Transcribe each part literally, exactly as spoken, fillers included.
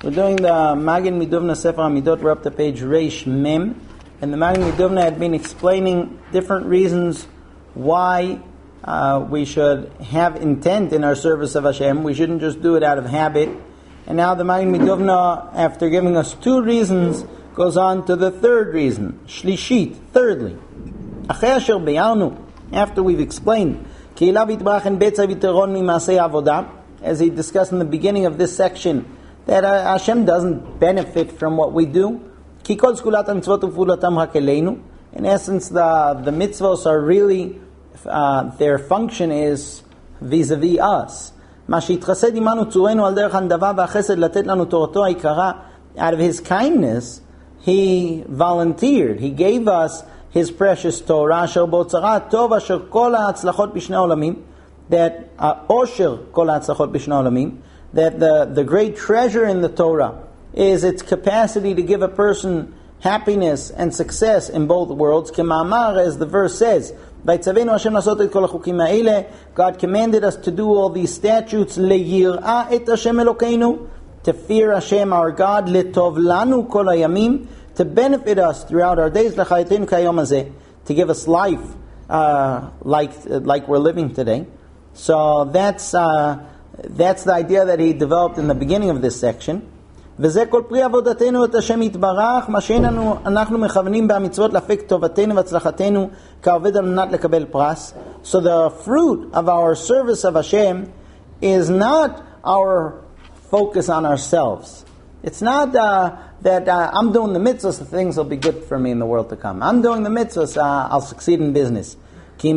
We're doing the Magen Miduvna Sefer HaMidot. We're up to page Reish Mem. And the Magen Miduvna had been explaining different reasons why uh, we should have intent in our service of Hashem. We shouldn't just do it out of habit. And now the Magen Miduvna, after giving us two reasons, goes on to the third reason. Shlishit, thirdly. Achei asher beyarnu, after we've explained, Ki elav yitbarach en betza v'teron mimasei avodah, as he discussed in the beginning of this section, that uh, Hashem doesn't benefit from what we do. Ki kol skulat ha-mitzvot u'fulatam hak eleinu. In essence, the, the mitzvos are really, uh, their function is vis-a-vis us. Ma she'itchased imanu tzurenu al derech handava v'achesed latet lanu torato ha'ikara. Out of His kindness, He volunteered. He gave us His precious Torah, asher bo'tzara tov asher kol ha'atzlachot b'shnei olamim, that uh, osher kol ha'atzlachot b'shnei olamim, that the, the great treasure in the Torah is its capacity to give a person happiness and success in both worlds. K'ma'amar, as the verse says, Vaytzavenu Hashem lasot et kol hachukim ha'ele, God commanded us to do all these statutes, le'yir'a et Hashem Elokeinu, to fear Hashem our God, le'tov lanu kol hayamim, to benefit us throughout our days, l'chayetenu kayom hazeh, to give us life uh, like like we're living today. So that's uh, that's the idea that he developed in the beginning of this section. וזה כל פרי עבודתנו את השם יתברך, מה שאנחנו מכוונים בהמצוות להפיק טובתנו והצלחתנו כעובד על מנת לקבל פרס. So the fruit of our service of Hashem is not our focus on ourselves. It's not uh, that uh, I'm doing the mitzvahs, the things will be good for me in the world to come. I'm doing the mitzvahs, uh, I'll succeed in business. We're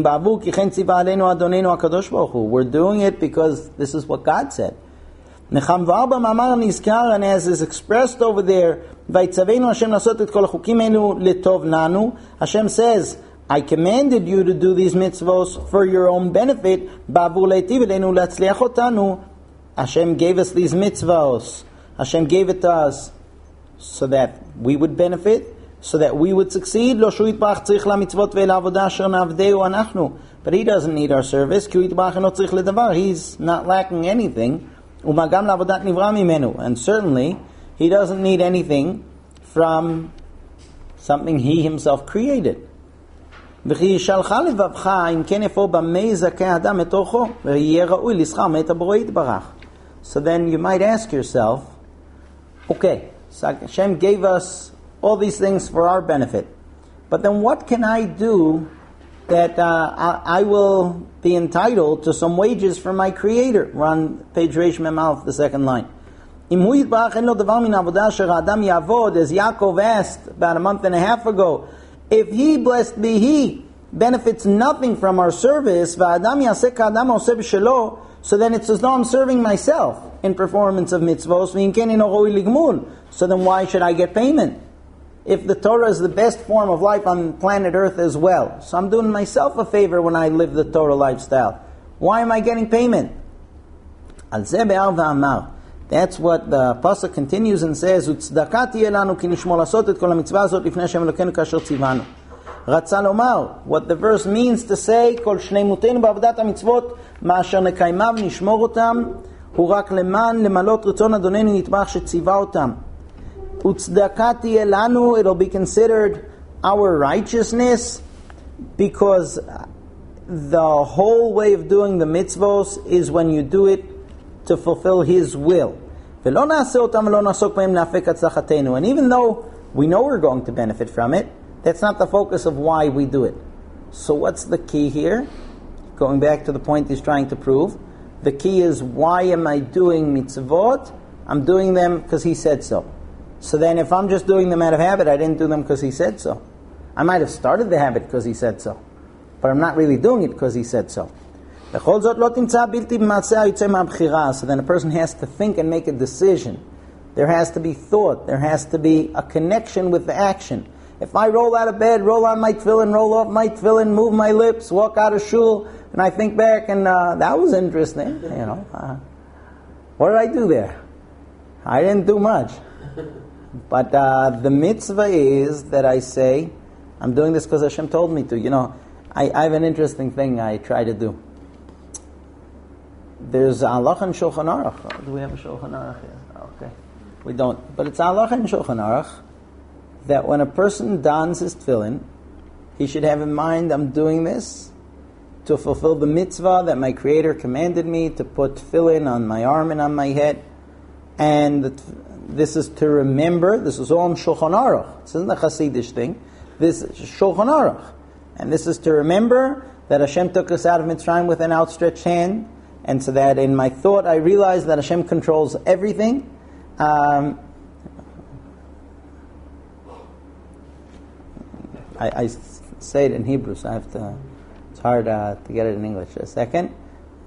doing it because this is what God said. And as is expressed over there, Hashem says, I commanded you to do these mitzvos for your own benefit. Hashem gave us these mitzvos. Hashem gave it to us so that we would benefit, so that we would succeed. But He doesn't need our service. He's not lacking anything. And certainly, He doesn't need anything from something He Himself created. So then you might ask yourself, okay, so Hashem gave us all these things for our benefit, but then what can I do that uh, I, I will be entitled to some wages from my Creator? We're on page Reish Mem Aleph, the second line. As Yaakov asked about a month and a half ago, if he, blessed be He, benefits nothing from our service, so then it's as though I'm serving myself in performance of mitzvos. So then why should I get payment? If the Torah is the best form of life on planet Earth as well, so I'm doing myself a favor when I live the Torah lifestyle. Why am I getting payment? That's what the pasuk continues and says, what the verse means to say, כל שלמותנו בעבודת המצוות, מה אשר נקיימיו נשמור אותם, הוא רק למען למלות רצון אדוננו יתברך שציווה אותם. וצדקה תהיה לנו, it'll be considered our righteousness, because the whole way of doing the mitzvos is when you do it to fulfill His will. ולא נעשה אותם ולא נעסוק בהם להפיק הצלחתנו. And even though we know we're going to benefit from it, that's not the focus of why we do it. So what's the key here? Going back to the point he's trying to prove, the key is, why am I doing mitzvot? I'm doing them because He said so. So then if I'm just doing them out of habit, I didn't do them because He said so. I might have started the habit because He said so, but I'm not really doing it because He said so. So then a person has to think and make a decision. There has to be thought. There has to be a connection with the action. If I roll out of bed, roll on my tefillin, roll off my tefillin, move my lips, walk out of shul, and I think back and uh, that was interesting, you know. Uh, what did I do there? I didn't do much. But uh, the mitzvah is that I say, I'm doing this because Hashem told me to. You know, I, I have an interesting thing I try to do. There's Allah and Shulchan Aruch. Do we have a Shulchan Aruch here? Okay. we don't. But it's halacha in Shulchan Aruch that when a person dons his tefillin, he should have in mind, I'm doing this to fulfill the mitzvah that my Creator commanded me to put tefillin on my arm and on my head. And the, this is to remember, this is all in Shulchan Aruch. This isn't a Hasidish thing. This is Shulchan Aruch. And this is to remember that Hashem took us out of Mitzrayim with an outstretched hand, and so that in my thought I realize that Hashem controls everything. Um, I, I say it in Hebrew, so I have to, it's hard uh, to get it in English. A second.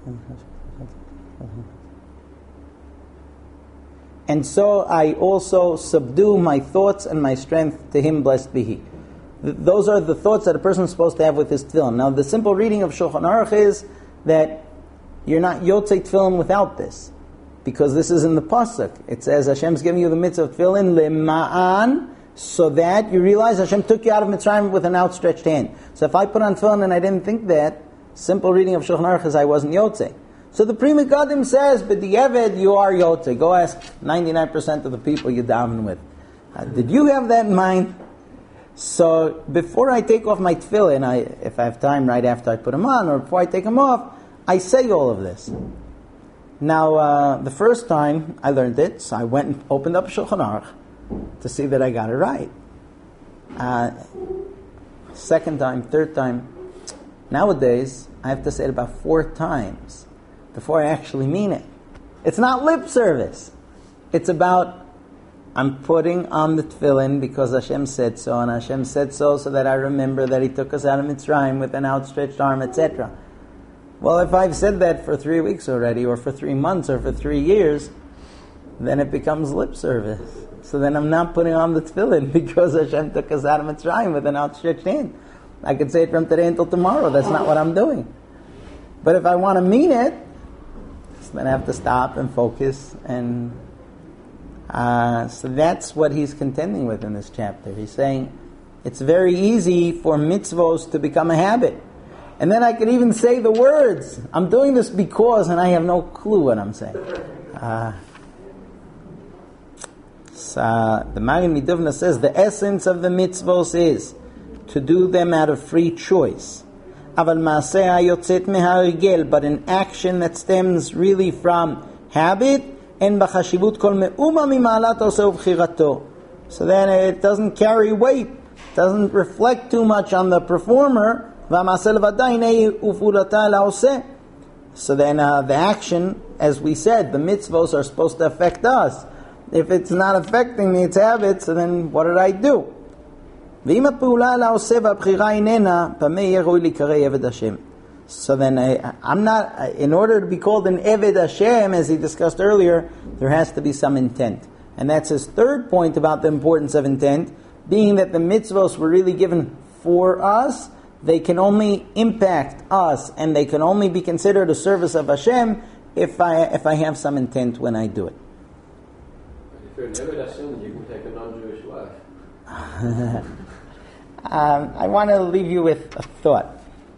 And so I also subdue my thoughts and my strength to Him, blessed be He. Th- those are the thoughts that a person is supposed to have with his tefillin. Now, the simple reading of Shulchan Aruch is that you're not yotzei tefillin without this, because this is in the pasuk. It says Hashem's giving you the mitzvah of tefillin lema'an, so that you realize Hashem took you out of Mitzrayim with an outstretched hand. So if I put on tefillin and I didn't think that, simple reading of Shulchan Aruch is I wasn't yotzei. So the Pri Megadim says, but the Eved, you are yotzei. Go ask ninety-nine percent of the people you daven with. Uh, did you have that in mind? So before I take off my tefillin, I, if I have time right after I put them on, or before I take them off, I say all of this. Now, uh, the first time I learned it, so I went and opened up Shulchan Aruch to see that I got it right. Uh, second time, third time. Nowadays, I have to say it about four times before I actually mean it. It's not lip service. It's about, I'm putting on the tefillin because Hashem said so, and Hashem said so so that I remember that He took us out of Mitzrayim with an outstretched arm, et cetera. Well, if I've said that for three weeks already, or for three months, or for three years, then it becomes lip service. So then I'm not putting on the tefillin because Hashem took us out of Mitzrayim with an outstretched hand. I could say it from today until tomorrow. That's not what I'm doing. But if I want to mean it, then I have to stop and focus. And uh, so that's what he's contending with in this chapter. He's saying it's very easy for mitzvos to become a habit. And then I could even say the words, I'm doing this because, and I have no clue what I'm saying. Uh, so the Magen Miduvna says the essence of the mitzvos is to do them out of free choice. But an action that stems really from habit, so then it doesn't carry weight, doesn't reflect too much on the performer. So then uh, the action, as we said, the mitzvos are supposed to affect us. If it's not affecting me, it's habit, so then what did I do? So then I, I'm not, in order to be called an Eved Hashem, as he discussed earlier, there has to be some intent. And that's his third point about the importance of intent, being that the mitzvos were really given for us. They can only impact us, and they can only be considered a service of Hashem if I if I have some intent when I do it. If you're an Eved Hashem, you can take a non-Jewish wife. um, I want to leave you with a thought.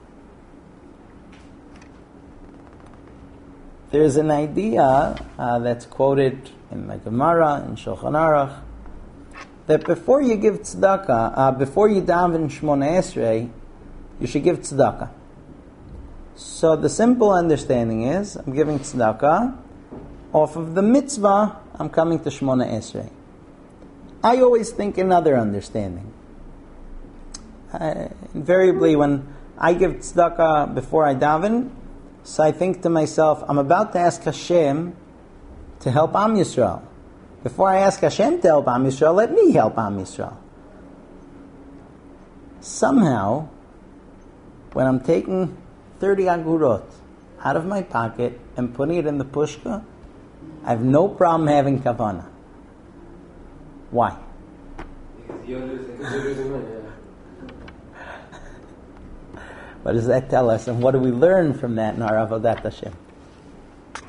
There's an idea uh, that's quoted in the Gemara, in Shulchan Aruch, that before you give tzedakah, uh, before you daven Shmona Esrei, you should give tzedakah. So the simple understanding is, I'm giving tzedakah, off of the mitzvah, I'm coming to Shmona Esrei. I always think another understanding. Uh, invariably, when I give tzedakah before I daven, so I think to myself, I'm about to ask Hashem to help Am Yisrael. Before I ask Hashem to help Am Yisrael, let me help Am Yisrael. Somehow, when I'm taking thirty agurot out of my pocket and putting it in the pushka, I have no problem having kavanah. Why? Because you're losing, you're losing money. What does that tell us, and what do we learn from that in our Avodat Hashem?